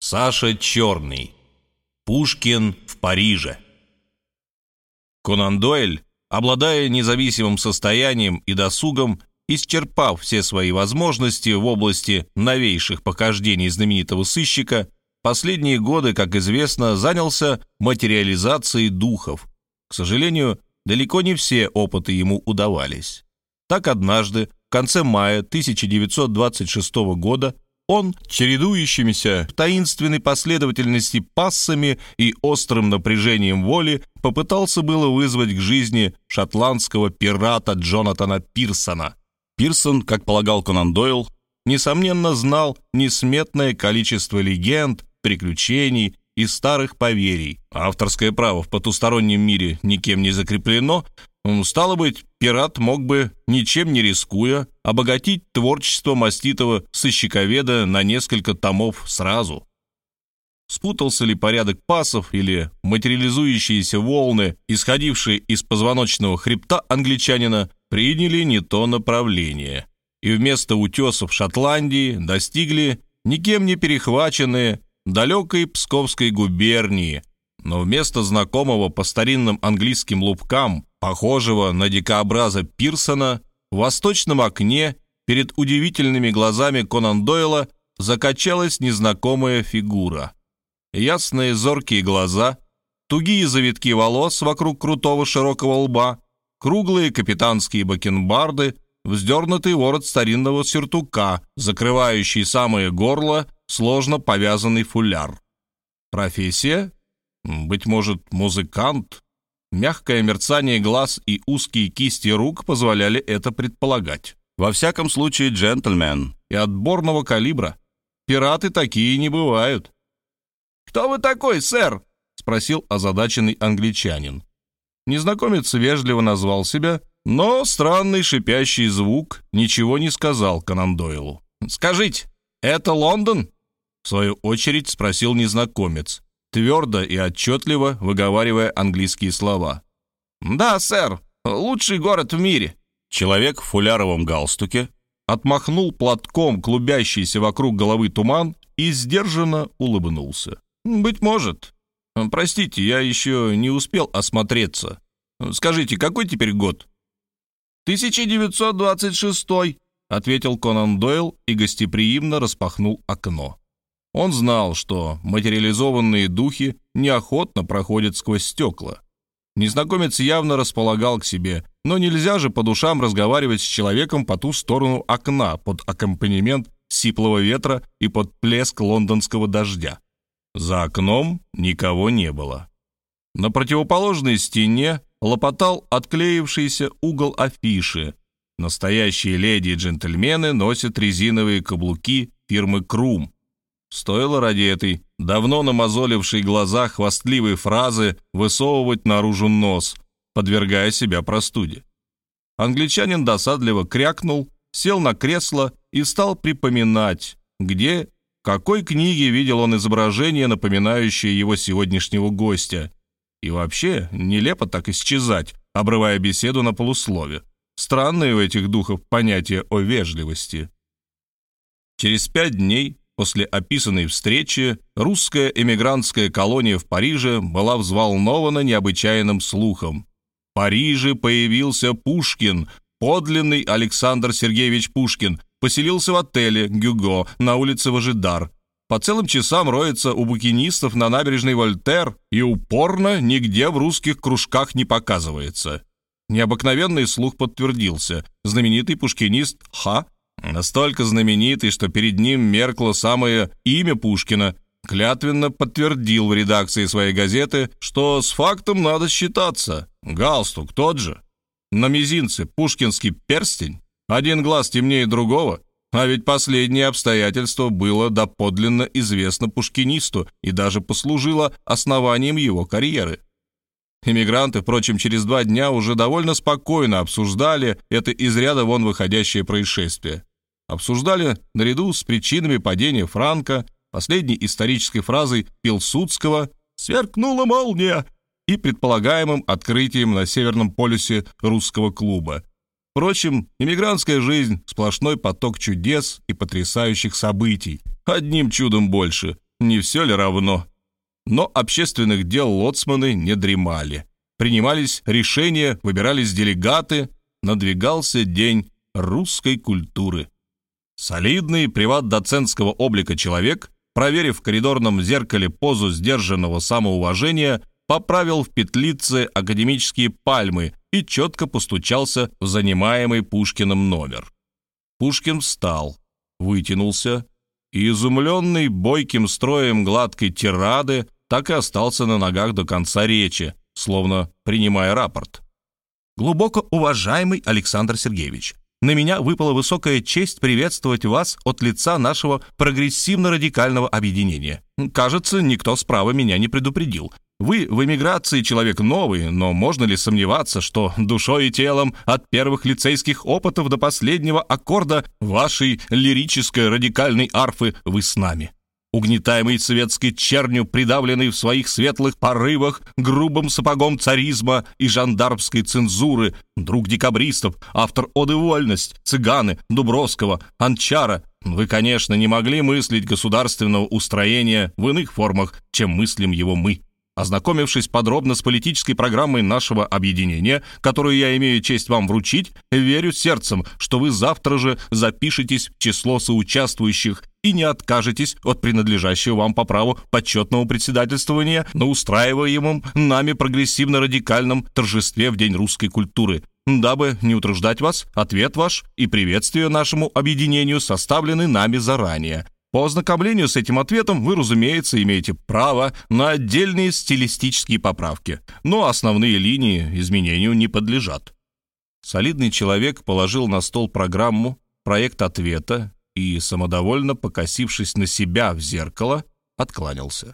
Саша Черный. Пушкин в Париже. Конан Дойль, обладая независимым состоянием и досугом, исчерпав все свои возможности в области новейших похождений знаменитого сыщика, последние годы, как известно, занялся материализацией духов. К сожалению, далеко не все опыты ему удавались. Так однажды, в конце мая 1926 года, он, чередующимися в таинственной последовательности пассами и острым напряжением воли, попытался было вызвать к жизни шотландского пирата Джонатана Пирсона. Пирсон, как полагал Конан Дойл, несомненно знал несметное количество легенд, приключений и старых поверий. Авторское право в потустороннем мире никем не закреплено. Стало быть, пират мог бы, ничем не рискуя, обогатить творчество маститого сыщиковеда на несколько томов сразу. Спутался ли порядок пассов или материализующиеся волны, исходившие из позвоночного хребта англичанина, приняли не то направление, и вместо утесов Шотландии достигли никем не перехваченные далекой Псковской губернии, но вместо знакомого по старинным английским лубкам, похожего на дикообраза Пирсона, в восточном окне перед удивительными глазами Конан Дойла закачалась незнакомая фигура. Ясные зоркие глаза, тугие завитки волос вокруг крутого широкого лба, круглые капитанские бакенбарды, вздернутый ворот старинного сюртука, закрывающий самое горло, сложно повязанный фуляр. Профессия? Быть может, музыкант? Мягкое мерцание глаз и узкие кисти рук позволяли это предполагать. Во всяком случае, джентльмен и отборного калибра. Пираты такие не бывают. «Кто вы такой, сэр?» — спросил озадаченный англичанин. Незнакомец вежливо назвал себя, но странный шипящий звук ничего не сказал Конан Дойлу. «Скажите, это Лондон?» — в свою очередь спросил незнакомец, твердо и отчетливо выговаривая английские слова. «Да, сэр, лучший город в мире». Человек в фуляровом галстуке отмахнул платком клубящийся вокруг головы туман и сдержанно улыбнулся. «Быть может. Простите, я еще не успел осмотреться. Скажите, какой теперь год?» 1926, ответил Конан Дойл и гостеприимно распахнул окно. Он знал, что материализованные духи неохотно проходят сквозь стекла. Незнакомец явно располагал к себе, но нельзя же по душам разговаривать с человеком по ту сторону окна под аккомпанемент сиплого ветра и под плеск лондонского дождя. За окном никого не было. На противоположной стене лопотал отклеившийся угол афиши. Настоящие леди и джентльмены носят резиновые каблуки фирмы Крум. Стоило ради этой давно намозолившей глаза хвастливой фразы высовывать наружу нос, подвергая себя простуде. Англичанин досадливо крякнул, сел на кресло и стал припоминать, где, в какой книге видел он изображение, напоминающее его сегодняшнего гостя. И вообще, нелепо так исчезать, обрывая беседу на полуслове. Странное у этих духов понятие о вежливости. Через 5 дней после описанной встречи русская эмигрантская колония в Париже была взволнована необычайным слухом. В Париже появился Пушкин, подлинный Александр Сергеевич Пушкин, поселился в отеле «Гюго» на улице Важидар. По целым часам роется у букинистов на набережной Вольтер и упорно нигде в русских кружках не показывается. Необыкновенный слух подтвердился. Знаменитый пушкинист Ха, настолько знаменитый, что перед ним меркло самое имя Пушкина, клятвенно подтвердил в редакции своей газеты, что с фактом надо считаться. Галстук тот же. На мизинце пушкинский перстень. Один глаз темнее другого. А ведь последнее обстоятельство было доподлинно известно пушкинисту и даже послужило основанием его карьеры. Эмигранты, впрочем, через 2 дня уже довольно спокойно обсуждали это из ряда вон выходящее происшествие. Обсуждали наряду с причинами падения франка, последней исторической фразой Пилсудского «сверкнула молния» и предполагаемым открытием на Северном полюсе русского клуба. Впрочем, эмигрантская жизнь — сплошной поток чудес и потрясающих событий. Одним чудом больше. не все ли равно? Но общественных дел лоцманы не дремали. Принимались решения, выбирались делегаты, надвигался день русской культуры. Солидный приват-доцентского облика человек, проверив в коридорном зеркале позу сдержанного самоуважения, поправил в петлице академические пальмы и четко постучался в занимаемый Пушкиным номер. Пушкин встал, вытянулся и, изумленный бойким строем гладкой тирады, так и остался на ногах до конца речи, словно принимая рапорт. «Глубоко уважаемый Александр Сергеевич, на меня выпала высокая честь приветствовать вас от лица нашего прогрессивно-радикального объединения. Кажется, никто справа меня не предупредил. Вы в эмиграции человек новый, но можно ли сомневаться, что душой и телом от первых лицейских опытов до последнего аккорда вашей лирической радикальной арфы вы с нами? Угнетаемый советской чернью, придавленный в своих светлых порывах грубым сапогом царизма и жандармской цензуры, друг декабристов, автор «Оды вольность», «Цыганы», Дубровского, Анчара, вы, конечно, не могли мыслить государственного устроения в иных формах, чем мыслим его мы. Ознакомившись подробно с политической программой нашего объединения, которую я имею честь вам вручить, верю сердцем, что вы завтра же запишетесь в число соучаствующих и не откажетесь от принадлежащего вам по праву почетного председательствования на устраиваемом нами прогрессивно-радикальном торжестве в День русской культуры. Дабы не утруждать вас, ответ ваш и приветствие нашему объединению составлены нами заранее. По ознакомлению с этим ответом вы, разумеется, имеете право на отдельные стилистические поправки, но основные линии изменению не подлежат». Солидный человек положил на стол программу, проект ответа и, самодовольно покосившись на себя в зеркало, откланялся.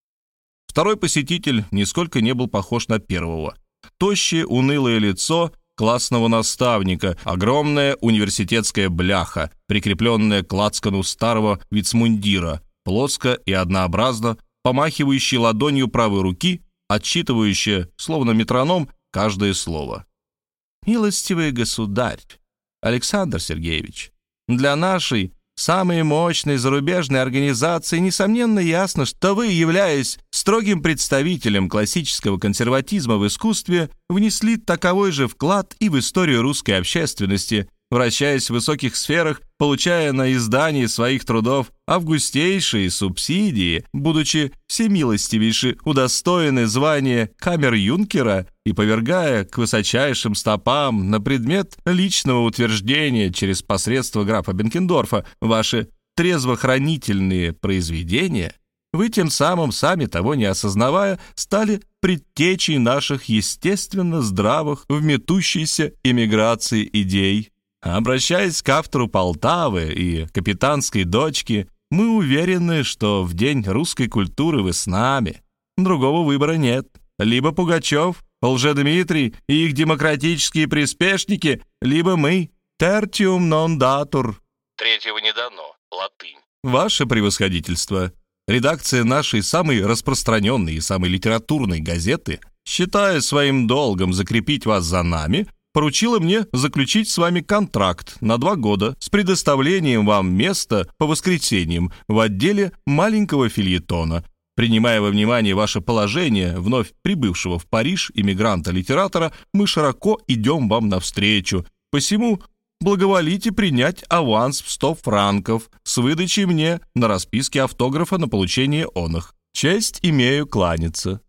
Второй посетитель нисколько не был похож на первого. Тощее, унылое лицо классного наставника, огромная университетская бляха, прикрепленная к лацкану старого вицмундира, плоско и однообразно, помахивающий ладонью правой руки, отсчитывающая, словно метроном, каждое слово. «Милостивый государь, Александр Сергеевич, для нашей самой мощной зарубежной организации несомненно ясно, что вы, являясь строгим представителем классического консерватизма в искусстве, внесли таковой же вклад и в историю русской общественности, вращаясь в высоких сферах, получая на издании своих трудов августейшие субсидии, будучи всемилостивейше удостоены звания камер-юнкера и повергая к высочайшим стопам на предмет личного утверждения через посредство графа Бенкендорфа ваши трезвохранительные произведения, вы тем самым, сами того не осознавая, стали предтечей наших естественно здравых в метущейся эмиграции идей. Обращаясь к автору «Полтавы» и «Капитанской дочки», мы уверены, что в День русской культуры вы с нами. Другого выбора нет. Либо Пугачев, Лжедмитрий и их демократические приспешники, либо мы. Tertium non datur. Третьего не дано. Латынь. Ваше превосходительство. Редакция нашей самой распространенной и самой литературной газеты, считая своим долгом закрепить вас за нами, поручила мне заключить с вами контракт на 2 года с предоставлением вам места по воскресеньям в отделе маленького фельетона. Принимая во внимание ваше положение вновь прибывшего в Париж иммигранта-литератора, мы широко идем вам навстречу. Посему благоволите принять аванс в 100 франков с выдачей мне на расписке автографа на получение оных. Честь имею кланяться».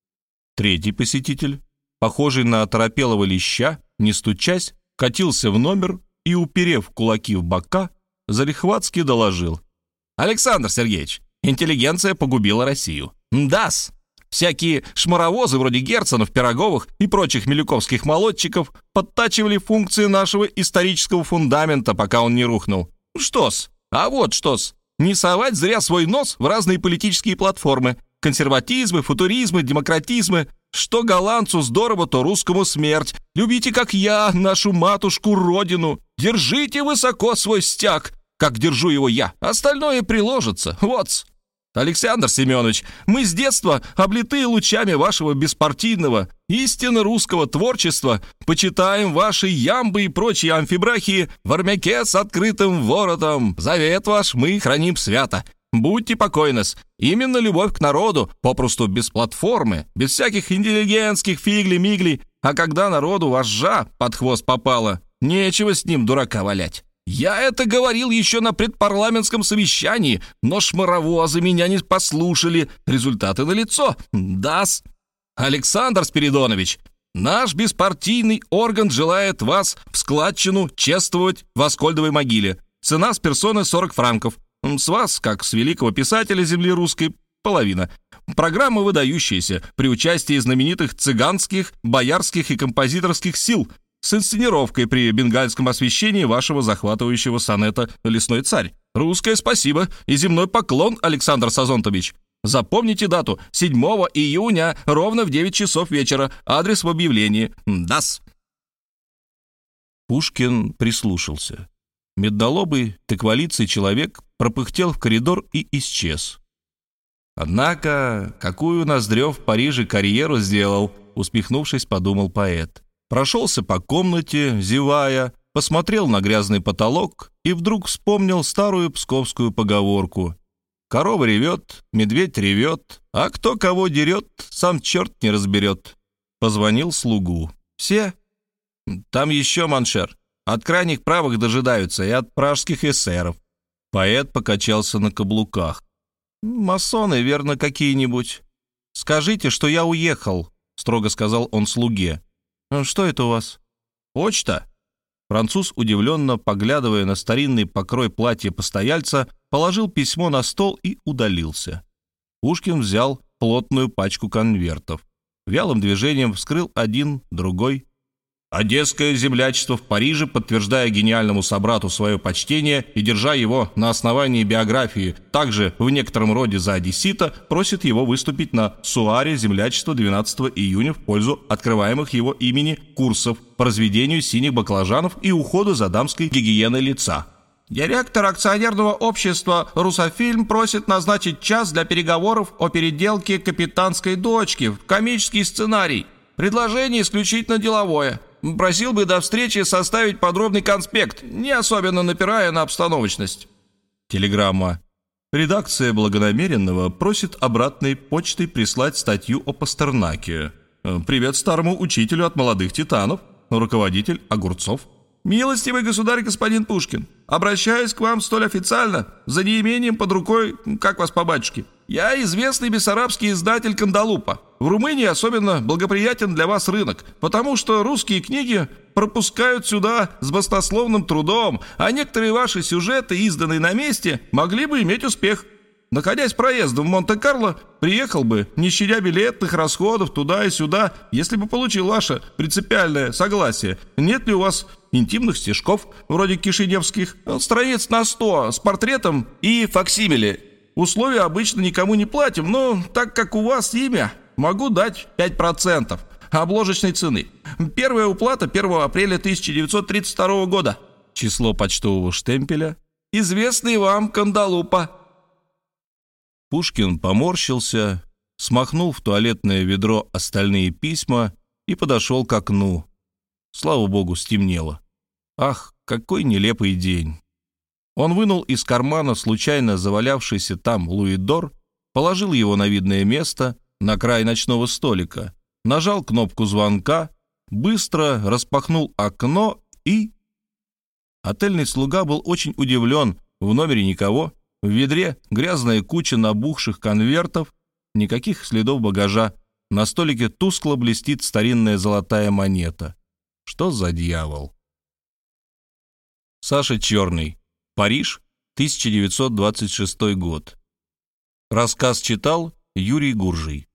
Третий посетитель, похожий на оторопелого леща, не стучась, катился в номер и, уперев кулаки в бока, залихватски доложил: «Александр Сергеевич, интеллигенция погубила Россию. Да-с! Всякие шмаровозы вроде Герценов, Пироговых и прочих милюковских молодчиков подтачивали функции нашего исторического фундамента, пока он не рухнул. Что-с? А вот что-с. Не совать зря свой нос в разные политические платформы. Консерватизмы, футуризмы, демократизмы. Что голландцу здорово, то русскому смерть. Любите, как я, нашу матушку-родину. Держите высоко свой стяг, как держу его я. Остальное приложится. Вот-с. Александр Семенович, мы с детства, облитые лучами вашего беспартийного, истинно русского творчества, почитаем ваши ямбы и прочие амфибрахии в армяке с открытым воротом. Завет ваш мы храним свято. Будьте покойны-с. Именно любовь к народу, попросту без платформы, без всяких интеллигентских фигли-мигли. А когда народу вожжа под хвост попала, нечего с ним дурака валять. Я это говорил еще на предпарламентском совещании, но шмаровозы меня не послушали. Результаты налицо. Да-с. Александр Спиридонович, наш беспартийный орган желает вас в складчину чествовать в Аскольдовой могиле. Цена с персоны 40 франков. С вас, как с великого писателя земли русской, половина. Программа выдающаяся, при участии знаменитых цыганских, боярских и композиторских сил, с инсценировкой при бенгальском освещении вашего захватывающего сонета «Лесной царь». Русское спасибо и земной поклон, Александр Сазонтович. Запомните дату: 7 июня, ровно в 9 часов вечера. Адрес в объявлении. Дас. Пушкин прислушался. Меднолобый, тыкволицый человек пропыхтел в коридор и исчез. «Однако, какую Ноздрев в Париже карьеру сделал?» — усмехнувшись, подумал поэт. Прошелся по комнате, зевая, посмотрел на грязный потолок и вдруг вспомнил старую псковскую поговорку: «Корова ревет, медведь ревет, а кто кого дерет, сам черт не разберет». Позвонил слугу. «Все?» «Там еще, маншер. От крайних правых дожидаются и от пражских эсеров». Поэт покачался на каблуках. «Масоны, верно, какие-нибудь?» «Скажите, что я уехал», — строго сказал он слуге. «Что это у вас?» «Почта». Француз, удивленно поглядывая на старинный покрой платья постояльца, положил письмо на стол и удалился. Пушкин взял плотную пачку конвертов. Вялым движением вскрыл один, другой. Одесское землячество в Париже, подтверждая гениальному собрату свое почтение и держа его на основании биографии, также в некотором роде за одессита, просит его выступить на суаре землячества 12 июня в пользу открываемых его имени курсов по разведению синих баклажанов и уходу за дамской гигиеной лица. Директор акционерного общества «Русофильм» просит назначить час для переговоров о переделке капитанской дочки в комический сценарий. Предложение исключительно деловое. Просил бы до встречи составить подробный конспект, не особенно напирая на обстановочность. Телеграмма. Редакция Благонамеренного просит обратной почтой прислать статью о Пастернаке. Привет старому учителю от молодых титанов. Руководитель Огурцов. Милостивый государь господин Пушкин, обращаюсь к вам столь официально, за неимением под рукой, как вас по батюшке. Я известный бессарабский издатель «Кандалупа». В Румынии особенно благоприятен для вас рынок, потому что русские книги пропускают сюда с баснословным трудом, а некоторые ваши сюжеты, изданные на месте, могли бы иметь успех. Находясь проездом в Монте-Карло, приехал бы, не щадя билетных расходов туда и сюда, если бы получил ваше принципиальное согласие. Нет ли у вас интимных стишков, вроде кишиневских, страниц на 100, с портретом и факсимиле? Условия обычно никому не платим, но так как у вас имя, могу дать 5% обложечной цены. Первая уплата 1 апреля 1932 года. Число почтового штемпеля. Известный вам Кандалупа. Пушкин поморщился, смахнул в туалетное ведро остальные письма и подошел к окну. Слава богу, стемнело. Ах, какой нелепый день! Он вынул из кармана случайно завалявшийся там луидор, положил его на видное место, на край ночного столика, нажал кнопку звонка, быстро распахнул окно и... Отельный слуга был очень удивлен. В номере никого. В ведре грязная куча набухших конвертов, никаких следов багажа. На столике тускло блестит старинная золотая монета. Что за дьявол? Саша Черный. Париж, 1926 год. Рассказ читал Юрий Гуржий.